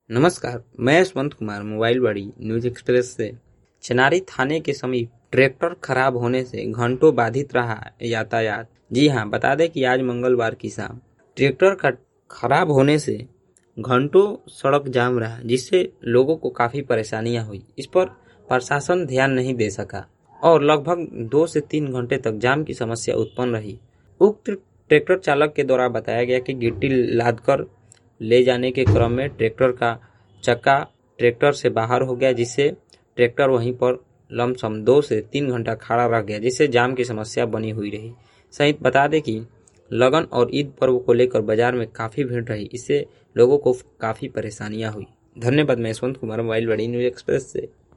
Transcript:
नमस्कार, मैं यशवंत कुमार मोबाइल बड़ी न्यूज एक्सप्रेस से। चनारी थाने के समीप ट्रैक्टर खराब होने से घंटों बाधित रहा यातायात। जी हां, बता दें कि आज मंगलवार की शाम ट्रैक्टर खराब होने से घंटों सड़क जाम रहा, जिससे लोगों को काफी परेशानियां हुई। इस पर प्रशासन ध्यान नहीं दे सका और लगभग 2 से 3 घंटे तक जाम की समस्या उत्पन्न रही। उक्त ट्रैक्टर चालक के द्वारा बताया गया कि गिट्टी लादकर ले जाने के क्रम में ट्रैक्टर का चक्का ट्रैक्टर से बाहर हो गया, जिससे ट्रैक्टर वहीं पर लमसम 2 से 3 घंटा खड़ा रह गया, जिससे जाम की समस्या बनी हुई रही। सहित बता दें कि लगन और ईद पर्व को लेकर बाजार में काफी भीड़ रही, इससे लोगों को काफी परेशानियां हुई। धन्यवाद। मैं यशवंत कुमार मोबाइल बड़ी न्यूज एक्सप्रेस से।